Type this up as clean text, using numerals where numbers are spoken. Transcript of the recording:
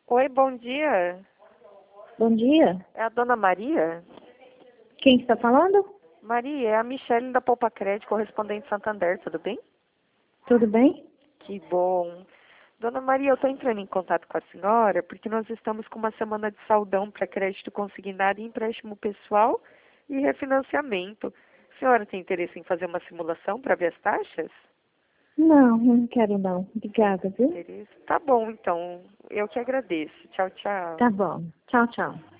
Oi, bom dia. Bom dia. É a dona Maria? Quem está falando? Maria, é a Michele da Poupa Crédito, correspondente Santander, tudo bem? Tudo bem? Que bom. Dona Maria, eu estou entrando em contato com a senhora porque nós estamos com uma semana de saldão para crédito consignado e empréstimo pessoal e refinanciamento. A senhora tem interesse em fazer uma simulação para ver as taxas? Não quero não. Obrigada, viu? Interesse? Tá bom, então. Eu que agradeço. Tchau, tchau. Tá bom. Tchau, tchau.